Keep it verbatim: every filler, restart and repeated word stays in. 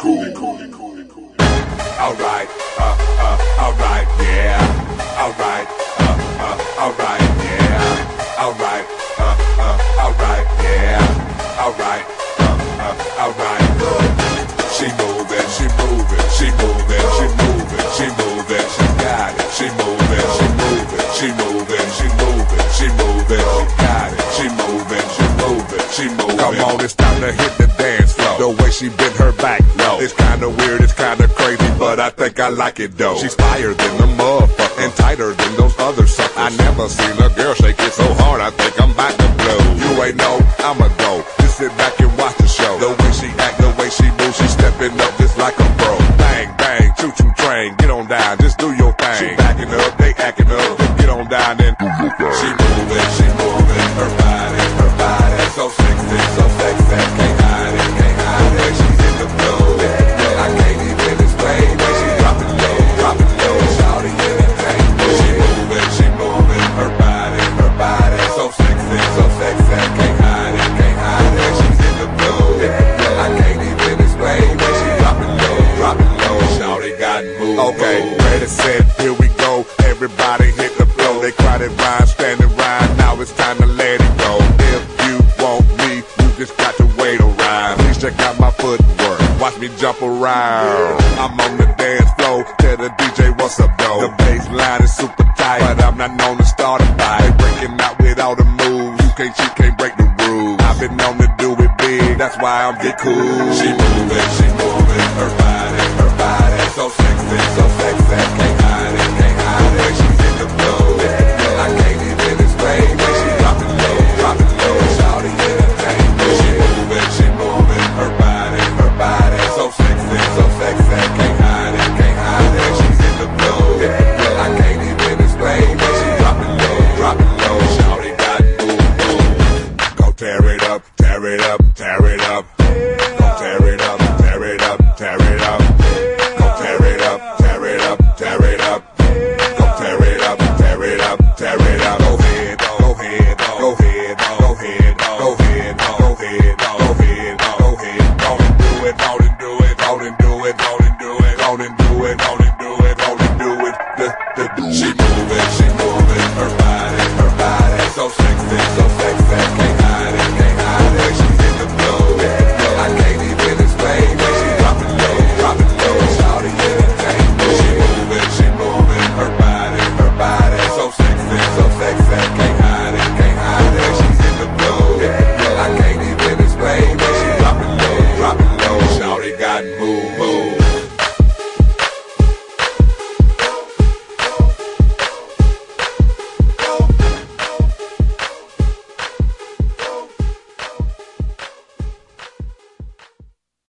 cool. Alright, uh, uh, alright, yeah. Alright, uh, uh, alright, yeah. Alright, uh, uh, alright, yeah. Alright, uh, uh, alright. She moving, she moving, she moving, she moving, she moving, she got it. She moving, she moving, she moving, she moving, she moving, she got it. She moving, she moving, she moving. Come on, it's time to hit the dance floor. The way she bent her back, no, it's kinda weird, it's kinda crazy, but I think I like it though. She's fire than the motherfucker, and tighter than those other suckers. I never seen a girl shake it so hard, I think I'm about to blow. You ain't know, I'ma go. Just sit back and watch the show. The way she act, the way she moves, she's stepping up just like a pro. Bang, bang, choo-choo train, get on down, just do your thing. She backing up, they acting up, just get on down and do your thing. She moving, she moving, her body, her body, so sexy, so sexy, can't hide it, can't hide it. The way she hit the floor, I can't even explain. The way she dropping low, dropping low, shawty anything. She moving, she moving, her body, her body, so sexy, so sexy, can't hide it, can't hide it. The way she hit the floor, I can't even explain. The way she dropping low, dropping low, shawty got moved. Okay, ready, set, here we go. Everybody hit the floor. They crowded rhyme, standing rhyme. Now it's time to let it go. If you want me, you just got to wait a rhyme. Please check out my footwork. Watch me jump around. I'm on the dance floor. Tell the D J what's up, though. The bass line is super tight, but I'm not known to start a fight. They breaking out with all the moves. You can't cheat, can't break the rules. I've been known to do it big. That's why I'm get cool. She moving, she